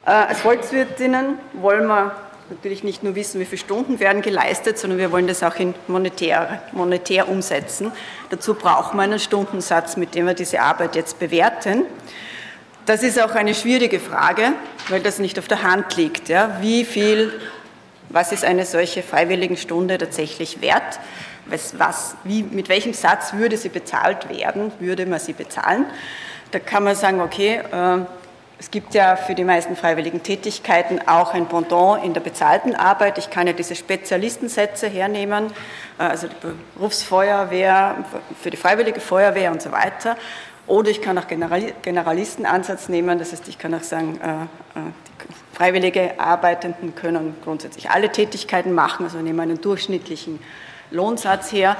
Als Volkswirtinnen wollen wir natürlich nicht nur wissen, wie viele Stunden werden geleistet, sondern wir wollen das auch in monetär umsetzen. Dazu braucht man einen Stundensatz, mit dem wir diese Arbeit jetzt bewerten. Das ist auch eine schwierige Frage, weil das nicht auf der Hand liegt. Ja? Was ist eine solche Freiwilligenstunde tatsächlich wert? Mit welchem Satz würde sie bezahlt werden? Würde man sie bezahlen? Da kann man sagen, okay, es gibt ja für die meisten freiwilligen Tätigkeiten auch ein Pendant in der bezahlten Arbeit. Ich kann ja diese Spezialistensätze hernehmen, also die Berufsfeuerwehr, für die Freiwillige Feuerwehr und so weiter. Oder ich kann auch Generalistenansatz nehmen, das heißt, ich kann auch sagen, die freiwillige Arbeitenden können grundsätzlich alle Tätigkeiten machen, also nehmen wir einen durchschnittlichen Lohnsatz her.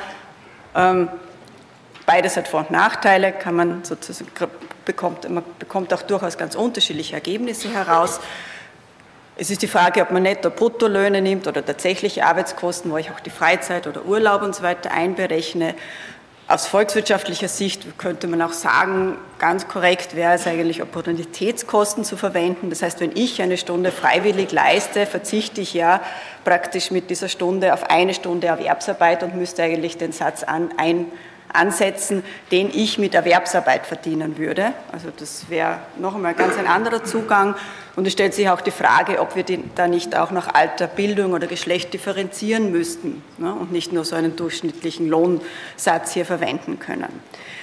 Beides hat Vor- und Nachteile, man bekommt auch durchaus ganz unterschiedliche Ergebnisse heraus. Es ist die Frage, ob man Netto-Bruttolöhne nimmt oder tatsächliche Arbeitskosten, wo ich auch die Freizeit oder Urlaub und so weiter einberechne. Aus volkswirtschaftlicher Sicht könnte man auch sagen, ganz korrekt wäre es eigentlich, Opportunitätskosten zu verwenden. Das heißt, wenn ich eine Stunde freiwillig leiste, verzichte ich ja praktisch mit dieser Stunde auf eine Stunde Erwerbsarbeit und müsste eigentlich den Satz ansetzen, den ich mit Erwerbsarbeit verdienen würde. Also das wäre noch einmal ganz ein anderer Zugang. Und es stellt sich auch die Frage, ob wir da nicht auch nach Alter, Bildung oder Geschlecht differenzieren müssten, ne, und nicht nur so einen durchschnittlichen Lohnsatz hier verwenden können.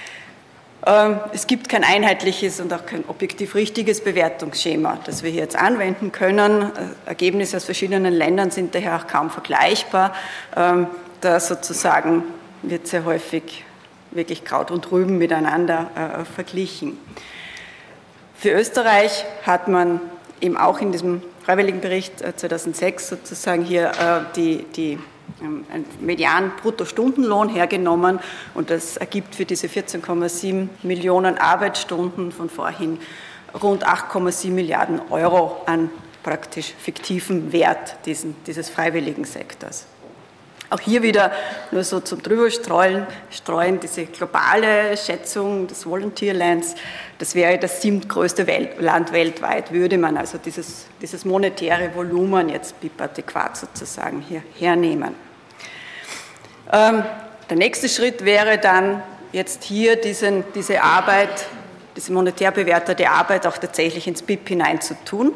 Es gibt kein einheitliches und auch kein objektiv richtiges Bewertungsschema, das wir hier jetzt anwenden können. Ergebnisse aus verschiedenen Ländern sind daher auch kaum vergleichbar. Da sozusagen wird sehr häufig wirklich Kraut und Rüben miteinander verglichen. Für Österreich hat man eben auch in diesem Freiwilligenbericht 2006 sozusagen hier einen Median-Bruttostundenlohn hergenommen und das ergibt für diese 14,7 Millionen Arbeitsstunden von vorhin rund 8,7 Milliarden Euro an praktisch fiktivem Wert dieses Freiwilligensektors. Auch hier wieder nur so zum Drüberstreuen, diese globale Schätzung des Volunteerlands, das wäre das 7. größte Land weltweit, würde man also dieses monetäre Volumen jetzt BIP-adäquat sozusagen hier hernehmen. Der nächste Schritt wäre dann jetzt hier diese Arbeit, diese monetär bewertete Arbeit auch tatsächlich ins BIP hineinzutun.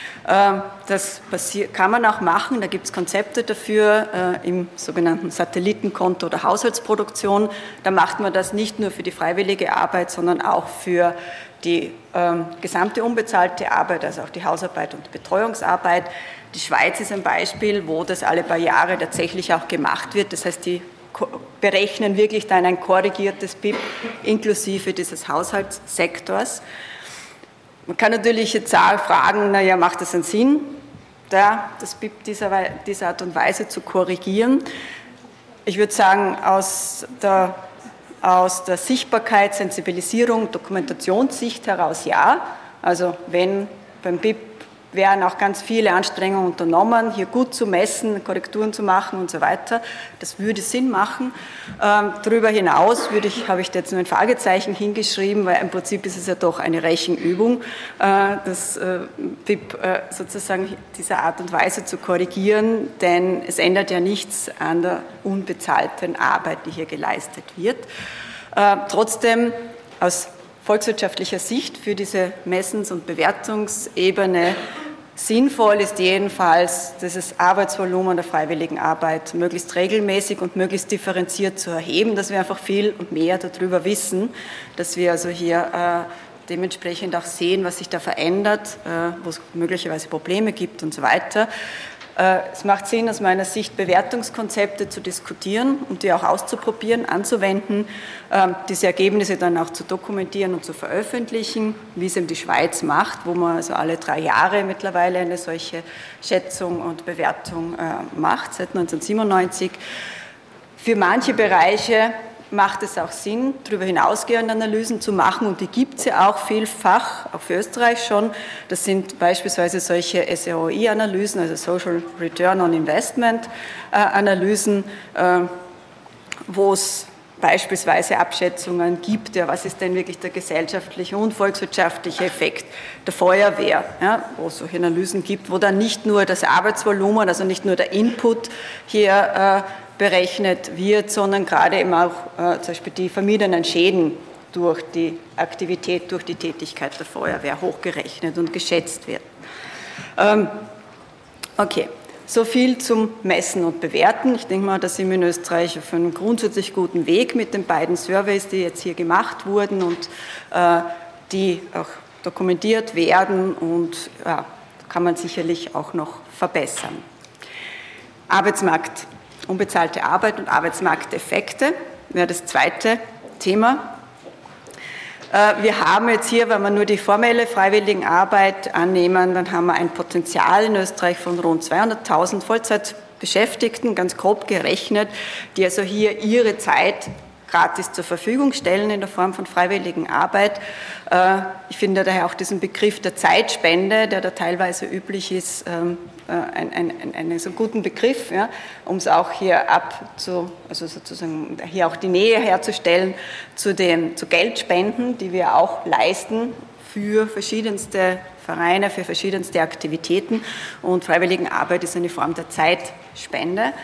Das kann man auch machen, da gibt es Konzepte dafür im sogenannten Satellitenkonto der Haushaltsproduktion. Da macht man das nicht nur für die freiwillige Arbeit, sondern auch für die gesamte unbezahlte Arbeit, also auch die Hausarbeit und Betreuungsarbeit. Die Schweiz ist ein Beispiel, wo das alle paar Jahre tatsächlich auch gemacht wird. Das heißt, die berechnen wirklich dann ein korrigiertes BIP inklusive dieses Haushaltssektors. Man kann natürlich jetzt auch fragen, naja, macht das einen Sinn, das BIP dieser Art und Weise zu korrigieren? Ich würde sagen, aus der Sichtbarkeit, Sensibilisierung, Dokumentationssicht heraus ja. Also wenn beim BIP werden auch ganz viele Anstrengungen unternommen, hier gut zu messen, Korrekturen zu machen und so weiter. Das würde Sinn machen. Darüber hinaus habe ich da jetzt nur ein Fragezeichen hingeschrieben, weil im Prinzip ist es ja doch eine Rechenübung, das BIP sozusagen dieser Art und Weise zu korrigieren, denn es ändert ja nichts an der unbezahlten Arbeit, die hier geleistet wird. Trotzdem aus volkswirtschaftlicher Sicht für diese Messens- und Bewertungsebene sinnvoll ist jedenfalls, dieses Arbeitsvolumen der freiwilligen Arbeit möglichst regelmäßig und möglichst differenziert zu erheben, dass wir einfach viel und mehr darüber wissen, dass wir also hier dementsprechend auch sehen, was sich da verändert, wo es möglicherweise Probleme gibt und so weiter. Es macht Sinn, aus meiner Sicht Bewertungskonzepte zu diskutieren und die auch auszuprobieren, anzuwenden, diese Ergebnisse dann auch zu dokumentieren und zu veröffentlichen, wie es eben die Schweiz macht, wo man also alle 3 Jahre mittlerweile eine solche Schätzung und Bewertung macht, seit 1997. Für manche Bereiche macht es auch Sinn, darüber hinausgehende Analysen zu machen und die gibt es ja auch vielfach, auch für Österreich schon. Das sind beispielsweise solche SROI-Analysen, also Social Return on Investment Analysen, wo es beispielsweise Abschätzungen gibt, ja, was ist denn wirklich der gesellschaftliche und volkswirtschaftliche Effekt der Feuerwehr, ja, wo es solche Analysen gibt, wo dann nicht nur das Arbeitsvolumen, also nicht nur der Input hier berechnet wird, sondern gerade eben auch zum Beispiel die vermiedenen Schäden durch die Aktivität, durch die Tätigkeit der Feuerwehr hochgerechnet und geschätzt werden. Okay. So viel zum Messen und Bewerten. Ich denke mal, da sind wir in Österreich auf einem grundsätzlich guten Weg mit den beiden Surveys, die jetzt hier gemacht wurden und die auch dokumentiert werden, und ja, kann man sicherlich auch noch verbessern. Arbeitsmarkt, unbezahlte Arbeit und Arbeitsmarkteffekte wäre das zweite Thema. Wir haben jetzt hier, wenn wir nur die formelle Freiwilligenarbeit annehmen, dann haben wir ein Potenzial in Österreich von rund 200.000 Vollzeitbeschäftigten, ganz grob gerechnet, die also hier ihre Zeit gratis zur Verfügung stellen in der Form von Freiwilligenarbeit. Ich finde daher auch diesen Begriff der Zeitspende, der da teilweise üblich ist, einen so guten Begriff, ja, um es auch hier also sozusagen hier auch die Nähe herzustellen zu Geldspenden, die wir auch leisten für verschiedenste Vereine, für verschiedenste Aktivitäten, und Freiwilligenarbeit ist eine Form der Zeitspende.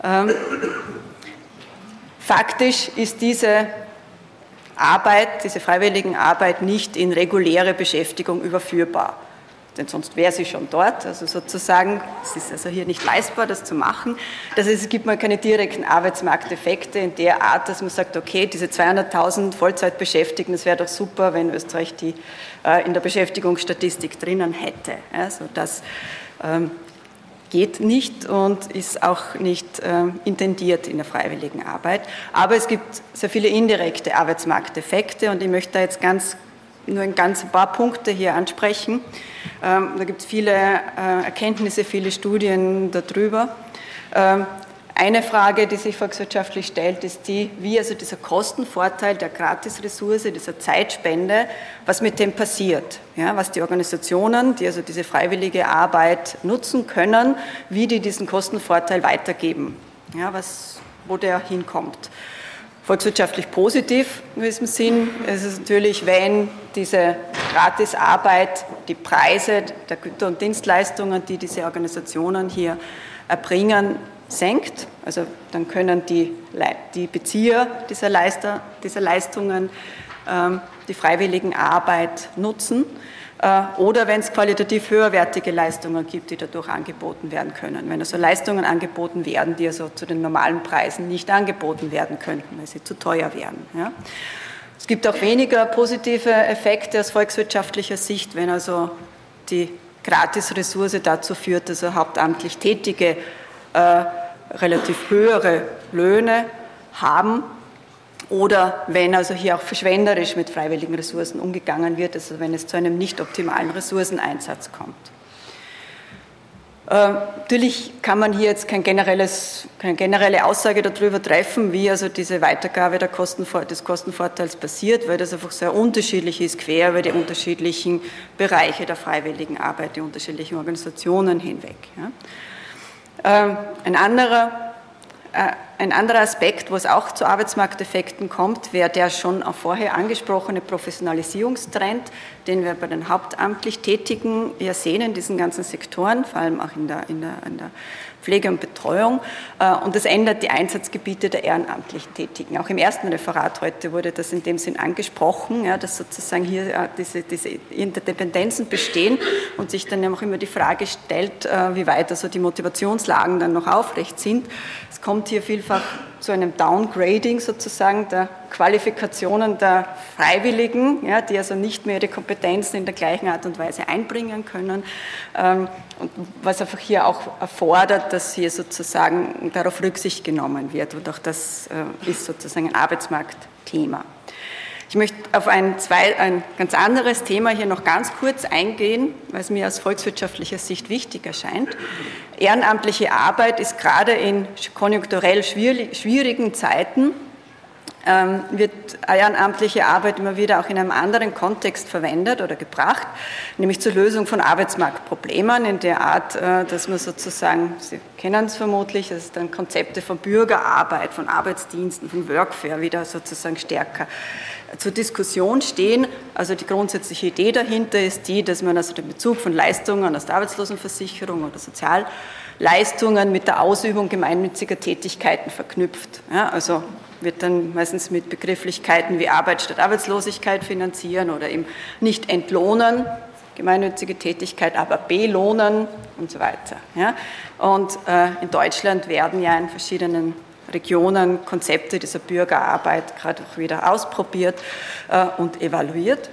Faktisch ist diese Arbeit, diese Freiwilligenarbeit nicht in reguläre Beschäftigung überführbar, denn sonst wäre sie schon dort, also sozusagen, es ist also hier nicht leistbar, das zu machen. Das heißt, es gibt mal keine direkten Arbeitsmarkteffekte in der Art, dass man sagt, okay, diese 200.000 Vollzeitbeschäftigten, es wäre doch super, wenn Österreich die in der Beschäftigungsstatistik drinnen hätte. Also das geht nicht und ist auch nicht intendiert in der Freiwilligenarbeit. Aber es gibt sehr viele indirekte Arbeitsmarkteffekte, und ich möchte da jetzt nur ein paar Punkte hier ansprechen. Da gibt es viele Erkenntnisse, viele Studien darüber. Eine Frage, die sich volkswirtschaftlich stellt, ist die, wie also dieser Kostenvorteil der Gratisressource, dieser Zeitspende, was mit dem passiert. Ja, was die Organisationen, die also diese freiwillige Arbeit nutzen können, wie die diesen Kostenvorteil weitergeben, ja, wo der hinkommt. Volkswirtschaftlich positiv in diesem Sinn ist es natürlich, wenn diese Gratisarbeit die Preise der Güter und Dienstleistungen, die diese Organisationen hier erbringen, senkt. Also dann können die Bezieher dieser Leistungen die Freiwilligenarbeit nutzen. Oder wenn es qualitativ höherwertige Leistungen gibt, die dadurch angeboten werden können. Wenn also Leistungen angeboten werden, die also zu den normalen Preisen nicht angeboten werden könnten, weil sie zu teuer wären. Ja. Es gibt auch weniger positive Effekte aus volkswirtschaftlicher Sicht, wenn also die Gratisressource dazu führt, dass hauptamtlich Tätige relativ höhere Löhne haben, oder wenn also hier auch verschwenderisch mit freiwilligen Ressourcen umgegangen wird, also wenn es zu einem nicht optimalen Ressourceneinsatz kommt. Natürlich kann man hier jetzt keine generelle Aussage darüber treffen, wie also diese Weitergabe des Kostenvorteils passiert, weil das einfach sehr unterschiedlich ist, quer über die unterschiedlichen Bereiche der Freiwilligenarbeit, die unterschiedlichen Organisationen hinweg. Ja. Ein anderer Aspekt, wo es auch zu Arbeitsmarkteffekten kommt, wäre der schon auch vorher angesprochene Professionalisierungstrend, den wir bei den hauptamtlich Tätigen ja sehen in diesen ganzen Sektoren, vor allem auch in der Pflege und Betreuung. Und das ändert die Einsatzgebiete der ehrenamtlichen Tätigen. Auch im ersten Referat heute wurde das in dem Sinn angesprochen, ja, dass sozusagen hier diese Interdependenzen bestehen und sich dann auch immer die Frage stellt, wie weit also die Motivationslagen dann noch aufrecht sind. Es kommt hier vielfach zu einem Downgrading sozusagen der Qualifikationen der Freiwilligen, ja, die also nicht mehr ihre Kompetenzen in der gleichen Art und Weise einbringen können, und was einfach hier auch erfordert, dass hier sozusagen darauf Rücksicht genommen wird, und auch das ist sozusagen ein Arbeitsmarktthema. Ich möchte auf ein ganz anderes Thema hier noch ganz kurz eingehen, weil es mir aus volkswirtschaftlicher Sicht wichtig erscheint. Ehrenamtliche Arbeit ist gerade in konjunkturell schwierigen Zeiten wird ehrenamtliche Arbeit immer wieder auch in einem anderen Kontext verwendet oder gebracht, nämlich zur Lösung von Arbeitsmarktproblemen in der Art, dass man sozusagen, Sie kennen es vermutlich, dass dann Konzepte von Bürgerarbeit, von Arbeitsdiensten, von Workfare wieder sozusagen stärker zur Diskussion stehen. Also die grundsätzliche Idee dahinter ist die, dass man also den Bezug von Leistungen aus der Arbeitslosenversicherung oder Sozialleistungen mit der Ausübung gemeinnütziger Tätigkeiten verknüpft. Ja, also wird dann meistens mit Begrifflichkeiten wie Arbeit statt Arbeitslosigkeit finanzieren oder eben nicht entlohnen, gemeinnützige Tätigkeit, aber belohnen und so weiter. Ja. Und in Deutschland werden ja in verschiedenen Regionen Konzepte dieser Bürgerarbeit gerade auch wieder ausprobiert und evaluiert.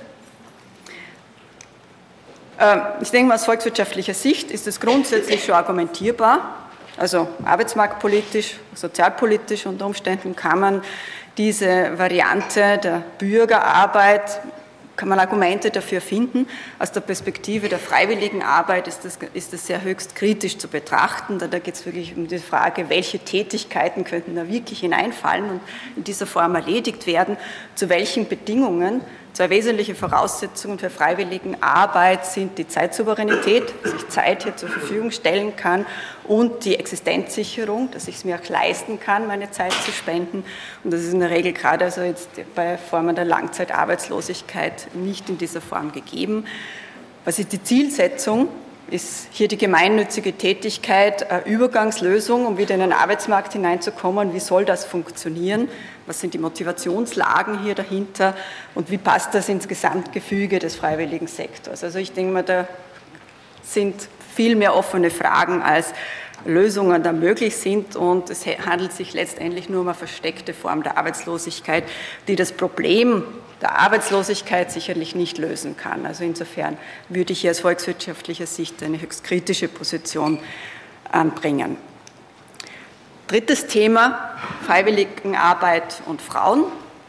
Ich denke mal, aus volkswirtschaftlicher Sicht ist es grundsätzlich schon argumentierbar, also arbeitsmarktpolitisch, sozialpolitisch unter Umständen kann man diese Variante der Bürgerarbeit, kann man Argumente dafür finden. Aus der Perspektive der freiwilligen Arbeit ist das sehr höchst kritisch zu betrachten. Da geht es wirklich um die Frage, welche Tätigkeiten könnten da wirklich hineinfallen und in dieser Form erledigt werden, zu welchen Bedingungen. Zwei wesentliche Voraussetzungen für Freiwilligenarbeit sind die Zeitsouveränität, dass ich Zeit hier zur Verfügung stellen kann, und die Existenzsicherung, dass ich es mir auch leisten kann, meine Zeit zu spenden. Und das ist in der Regel gerade also jetzt bei Formen der Langzeitarbeitslosigkeit nicht in dieser Form gegeben. Was ist die Zielsetzung? Ist hier die gemeinnützige Tätigkeit eine Übergangslösung, um wieder in den Arbeitsmarkt hineinzukommen? Wie soll das funktionieren? Was sind die Motivationslagen hier dahinter? Und wie passt das ins Gesamtgefüge des freiwilligen Sektors? Also ich denke mal, da sind viel mehr offene Fragen, als Lösungen da möglich sind. Und es handelt sich letztendlich nur um eine versteckte Form der Arbeitslosigkeit, die das Problem der Arbeitslosigkeit sicherlich nicht lösen kann. Also insofern würde ich hier aus volkswirtschaftlicher Sicht eine höchst kritische Position anbringen. Drittes Thema, Freiwilligenarbeit und Frauen.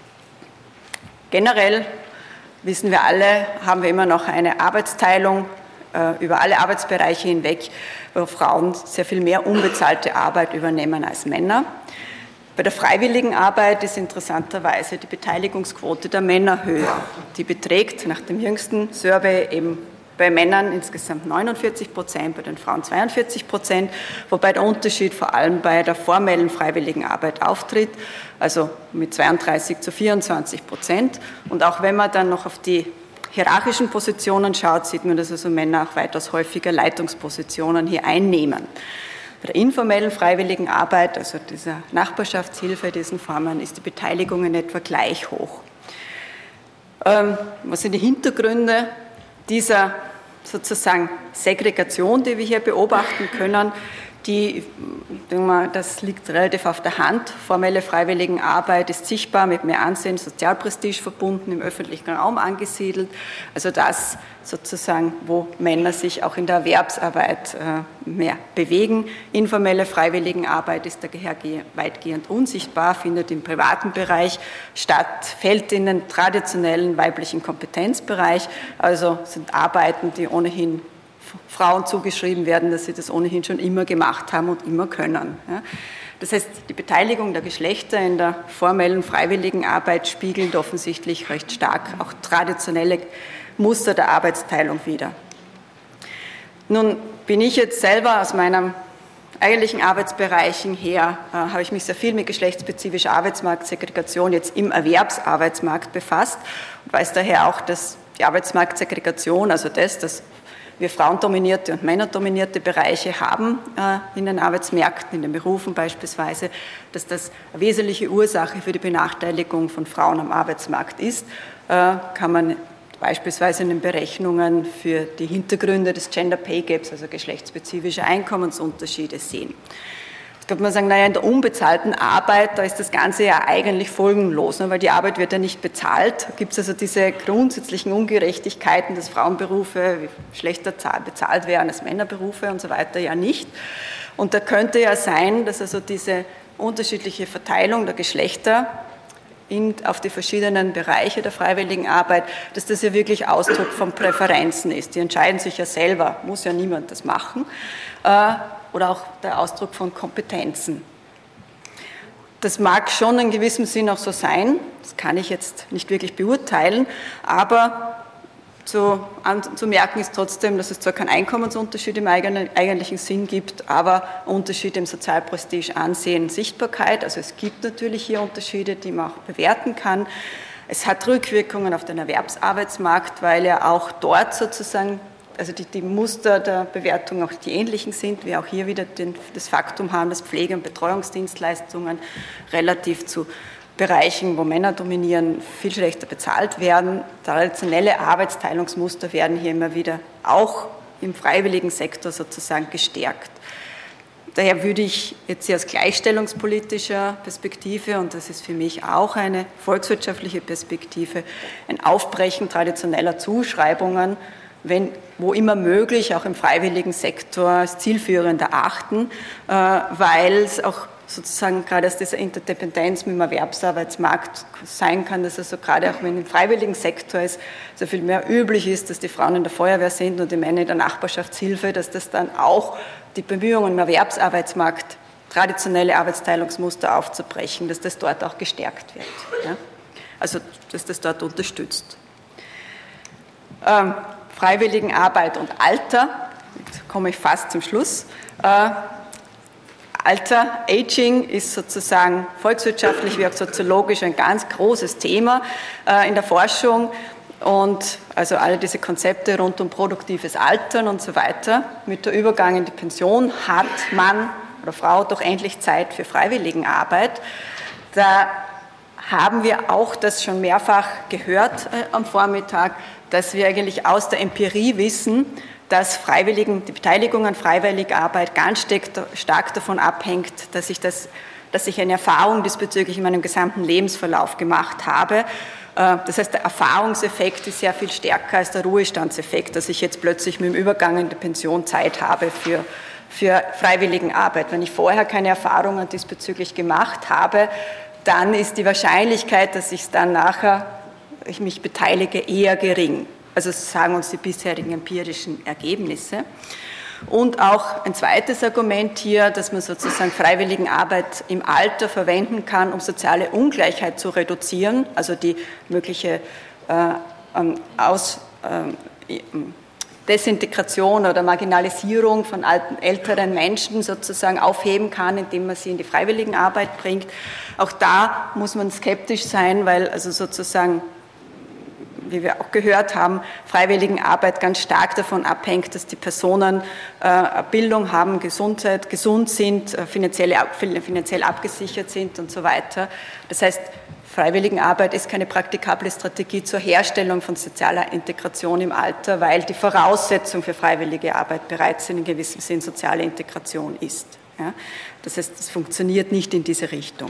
Generell wissen wir alle, haben wir immer noch eine Arbeitsteilung über alle Arbeitsbereiche hinweg, wo Frauen sehr viel mehr unbezahlte Arbeit übernehmen als Männer. Bei der Freiwilligenarbeit ist interessanterweise die Beteiligungsquote der Männer höher. Die beträgt nach dem jüngsten Survey eben bei Männern insgesamt 49%, bei den Frauen 42%, wobei der Unterschied vor allem bei der formellen Freiwilligenarbeit auftritt, also mit 32-24%. Und auch wenn man dann noch auf die hierarchischen Positionen schaut, sieht man, dass also Männer auch weitaus häufiger Leitungspositionen hier einnehmen. Bei der informellen Freiwilligenarbeit, also dieser Nachbarschaftshilfe, diesen Formen, ist die Beteiligung in etwa gleich hoch. Was sind die Hintergründe dieser sozusagen Segregation, die wir hier beobachten können? Das liegt relativ auf der Hand. Formelle Freiwilligenarbeit ist sichtbar mit mehr Ansehen, Sozialprestige verbunden, im öffentlichen Raum angesiedelt. Also das sozusagen, wo Männer sich auch in der Erwerbsarbeit mehr bewegen. Informelle Freiwilligenarbeit ist daher weitgehend unsichtbar, findet im privaten Bereich statt, fällt in den traditionellen weiblichen Kompetenzbereich, also sind Arbeiten, die ohnehin Frauen zugeschrieben werden, dass sie das ohnehin schon immer gemacht haben und immer können. Das heißt, die Beteiligung der Geschlechter in der formellen Freiwilligenarbeit spiegelt offensichtlich recht stark auch traditionelle Muster der Arbeitsteilung wider. Nun bin ich jetzt selber aus meinen eigentlichen Arbeitsbereichen her, habe ich mich sehr viel mit geschlechtsspezifischer Arbeitsmarktsegregation jetzt im Erwerbsarbeitsmarkt befasst und weiß daher auch, dass die Arbeitsmarktsegregation, also dass wir frauendominierte und männerdominierte Bereiche haben in den Arbeitsmärkten, in den Berufen beispielsweise, dass das eine wesentliche Ursache für die Benachteiligung von Frauen am Arbeitsmarkt ist, kann man beispielsweise in den Berechnungen für die Hintergründe des Gender Pay Gaps, also geschlechtsspezifische Einkommensunterschiede, sehen. Jetzt könnte man sagen, naja, in der unbezahlten Arbeit, da ist das Ganze ja eigentlich folgenlos, weil die Arbeit wird ja nicht bezahlt. Da gibt es also diese grundsätzlichen Ungerechtigkeiten, dass Frauenberufe schlechter bezahlt werden als Männerberufe und so weiter, ja nicht. Und da könnte ja sein, dass also diese unterschiedliche Verteilung der Geschlechter auf die verschiedenen Bereiche der Freiwilligenarbeit, dass das ja wirklich Ausdruck von Präferenzen ist. Die entscheiden sich ja selber, muss ja niemand das machen. Oder auch der Ausdruck von Kompetenzen. Das mag schon in gewissem Sinn auch so sein, das kann ich jetzt nicht wirklich beurteilen, aber zu merken ist trotzdem, dass es zwar keinen Einkommensunterschied im eigentlichen Sinn gibt, aber Unterschiede im Sozialprestige, Ansehen, Sichtbarkeit. Also es gibt natürlich hier Unterschiede, die man auch bewerten kann. Es hat Rückwirkungen auf den Erwerbsarbeitsmarkt, weil ja auch dort sozusagen, also die Muster der Bewertung auch die ähnlichen sind, wir auch hier wieder das Faktum haben, dass Pflege- und Betreuungsdienstleistungen relativ zu Bereichen, wo Männer dominieren, viel schlechter bezahlt werden. Traditionelle Arbeitsteilungsmuster werden hier immer wieder auch im freiwilligen Sektor sozusagen gestärkt. Daher würde ich jetzt hier aus gleichstellungspolitischer Perspektive, und das ist für mich auch eine volkswirtschaftliche Perspektive, ein Aufbrechen traditioneller Zuschreibungen, wo immer möglich, auch im freiwilligen Sektor als zielführend erachten, weil es auch sozusagen gerade aus dieser Interdependenz mit dem Erwerbsarbeitsmarkt sein kann, dass also gerade auch wenn im freiwilligen Sektor es so viel mehr üblich ist, dass die Frauen in der Feuerwehr sind und die Männer in der Nachbarschaftshilfe, dass das dann auch die Bemühungen im Erwerbsarbeitsmarkt, traditionelle Arbeitsteilungsmuster aufzubrechen, dass das dort auch gestärkt wird. Ja? Also, dass das dort unterstützt. Freiwilligenarbeit und Alter, jetzt komme ich fast zum Schluss. Alter, Aging ist sozusagen volkswirtschaftlich wie auch soziologisch ein ganz großes Thema in der Forschung und also alle diese Konzepte rund um produktives Altern und so weiter. Mit der Übergang in die Pension hat Mann oder Frau doch endlich Zeit für Freiwilligenarbeit. Da haben wir auch das schon mehrfach gehört am Vormittag, dass wir eigentlich aus der Empirie wissen, dass die Beteiligung an Freiwilligenarbeit ganz stark davon abhängt, dass ich eine Erfahrung diesbezüglich in meinem gesamten Lebensverlauf gemacht habe. Das heißt, der Erfahrungseffekt ist sehr viel stärker als der Ruhestandseffekt, dass ich jetzt plötzlich mit dem Übergang in die Pension Zeit habe für Freiwilligenarbeit. Wenn ich vorher keine Erfahrungen diesbezüglich gemacht habe, dann ist die Wahrscheinlichkeit, dass ich mich beteilige, eher gering. Also das sagen uns die bisherigen empirischen Ergebnisse. Und auch ein zweites Argument hier, dass man sozusagen Freiwilligenarbeit im Alter verwenden kann, um soziale Ungleichheit zu reduzieren, also die mögliche Desintegration oder Marginalisierung von älteren Menschen sozusagen aufheben kann, indem man sie in die Freiwilligenarbeit bringt. Auch da muss man skeptisch sein, weil also sozusagen, wie wir auch gehört haben, Freiwilligenarbeit ganz stark davon abhängt, dass die Personen Bildung haben, Gesundheit, gesund sind, finanziell abgesichert sind und so weiter. Das heißt, Freiwilligenarbeit ist keine praktikable Strategie zur Herstellung von sozialer Integration im Alter, weil die Voraussetzung für freiwillige Arbeit bereits in gewissem Sinn soziale Integration ist. Ja? Das heißt, es funktioniert nicht in diese Richtung.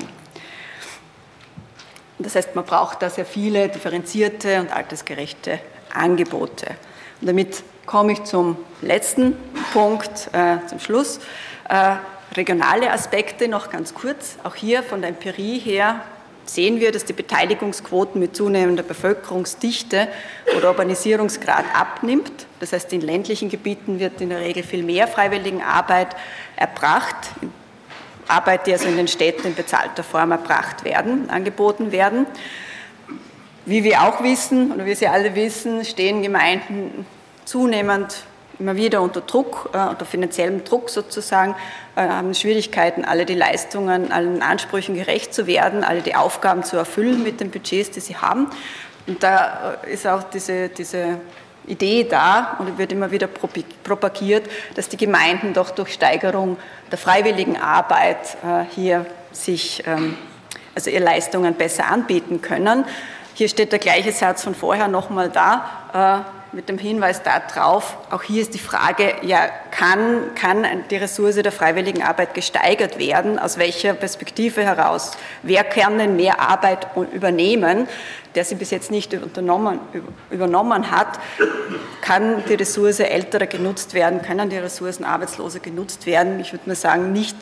Das heißt, man braucht da sehr viele differenzierte und altersgerechte Angebote. Und damit komme ich zum letzten Punkt, zum Schluss. Regionale Aspekte noch ganz kurz. Auch hier von der Empirie her sehen wir, dass die Beteiligungsquoten mit zunehmender Bevölkerungsdichte oder Urbanisierungsgrad abnimmt. Das heißt, in ländlichen Gebieten wird in der Regel viel mehr Freiwilligenarbeit erbracht. Arbeit, die also in den Städten in bezahlter Form angeboten werden. Wie wir auch wissen, oder wie Sie alle wissen, stehen Gemeinden zunehmend immer wieder unter Druck, unter finanziellem Druck sozusagen, haben Schwierigkeiten, alle die Leistungen, allen Ansprüchen gerecht zu werden, alle die Aufgaben zu erfüllen mit den Budgets, die sie haben. Und da ist auch diese Idee da und wird immer wieder propagiert, dass die Gemeinden doch durch Steigerung der Freiwilligenarbeit hier also ihre Leistungen besser anbieten können. Hier steht der gleiche Satz von vorher nochmal da, mit dem Hinweis darauf, auch hier ist die Frage, ja, kann die Ressource der Freiwilligenarbeit gesteigert werden? Aus welcher Perspektive heraus? Wer kann denn mehr Arbeit übernehmen, der sie bis jetzt nicht übernommen hat? Kann die Ressource Älterer genutzt werden? Können die Ressourcen Arbeitsloser genutzt werden? Ich würde mal sagen, nicht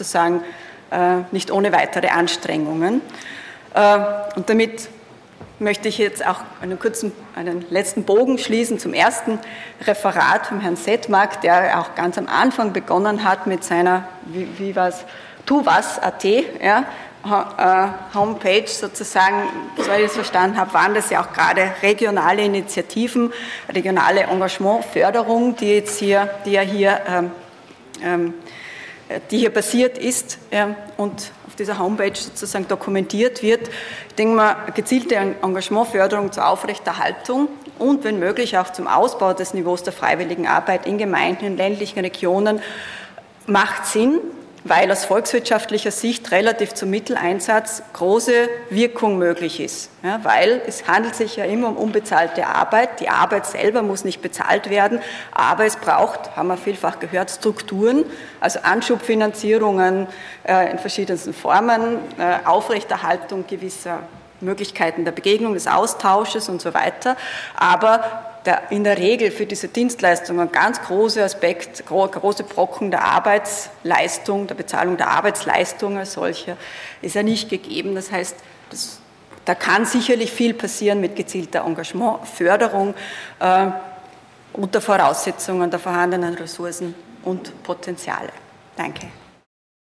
ohne weitere Anstrengungen. Und damit möchte ich jetzt auch einen letzten Bogen schließen zum ersten Referat von Herrn Sedmak, der auch ganz am Anfang begonnen hat mit seiner, wie war es, Tu was.at, ja, Homepage sozusagen, so ich das verstanden habe, waren das ja auch gerade regionale Initiativen, regionale Engagementförderung, die hier basiert ist und auf dieser Homepage sozusagen dokumentiert wird. Ich denke mal, gezielte Engagementförderung zur Aufrechterhaltung und wenn möglich auch zum Ausbau des Niveaus der freiwilligen Arbeit in Gemeinden, in ländlichen Regionen macht Sinn, weil aus volkswirtschaftlicher Sicht relativ zum Mitteleinsatz große Wirkung möglich ist. Ja, weil es handelt sich ja immer um unbezahlte Arbeit. Die Arbeit selber muss nicht bezahlt werden, aber es braucht, haben wir vielfach gehört, Strukturen, also Anschubfinanzierungen in verschiedensten Formen, Aufrechterhaltung gewisser Möglichkeiten der Begegnung, des Austausches und so weiter. Aber in der Regel für diese Dienstleistungen ein ganz großer Aspekt, große Brocken der Arbeitsleistung, der Bezahlung der Arbeitsleistung als solcher ist ja nicht gegeben. Das heißt, da kann sicherlich viel passieren mit gezielter Engagementförderung unter Voraussetzungen der vorhandenen Ressourcen und Potenziale. Danke.